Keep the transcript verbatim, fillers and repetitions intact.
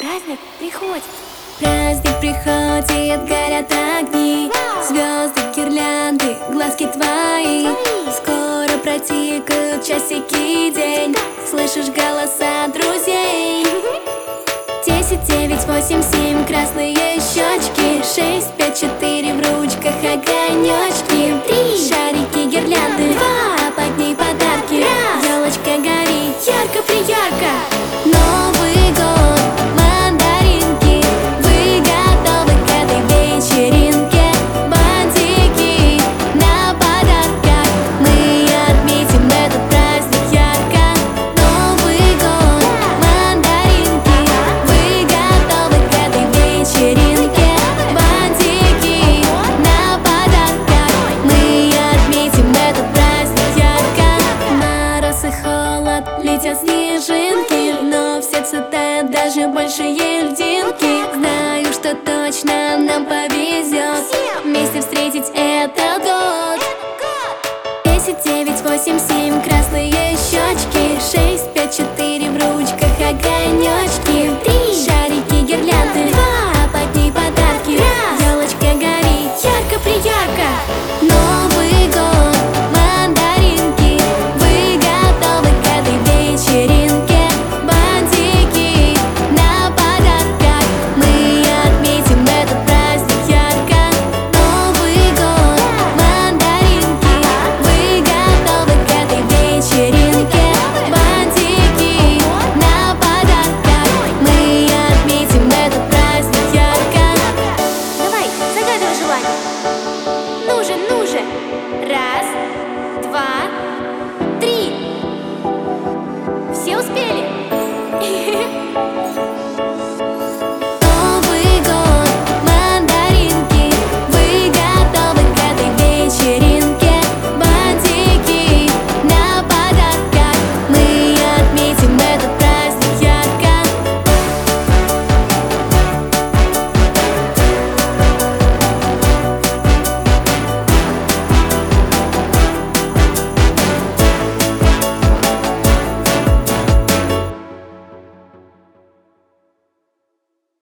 Праздник приходит. Праздник приходит, горят огни, звезды, гирлянды, глазки твои. Скоро протикают часики день, слышишь голоса друзей. Десять, девять, восемь, семь, красные щечки. Шесть, пять, четыре, в ручках огонечки. Три, шарики, гирлянды. Два, а под ней подарки. Раз, елочка горит ярко-приярко. Новый год, мандаринки, вы готовы к этой вечеринке? Бантики на подарках, мы отметим этот праздник ярко. Новый год, мандаринки, вы готовы к этой вечеринке? Бантики на подарках, мы отметим этот праздник ярко. Мороз и холод, летят снежинки, но в сердце тает даже большие льдинки. Знаю, что точно нам повезет вместе встретить этот год. Десять, девять, восемь, семь, красные щечки. Шесть,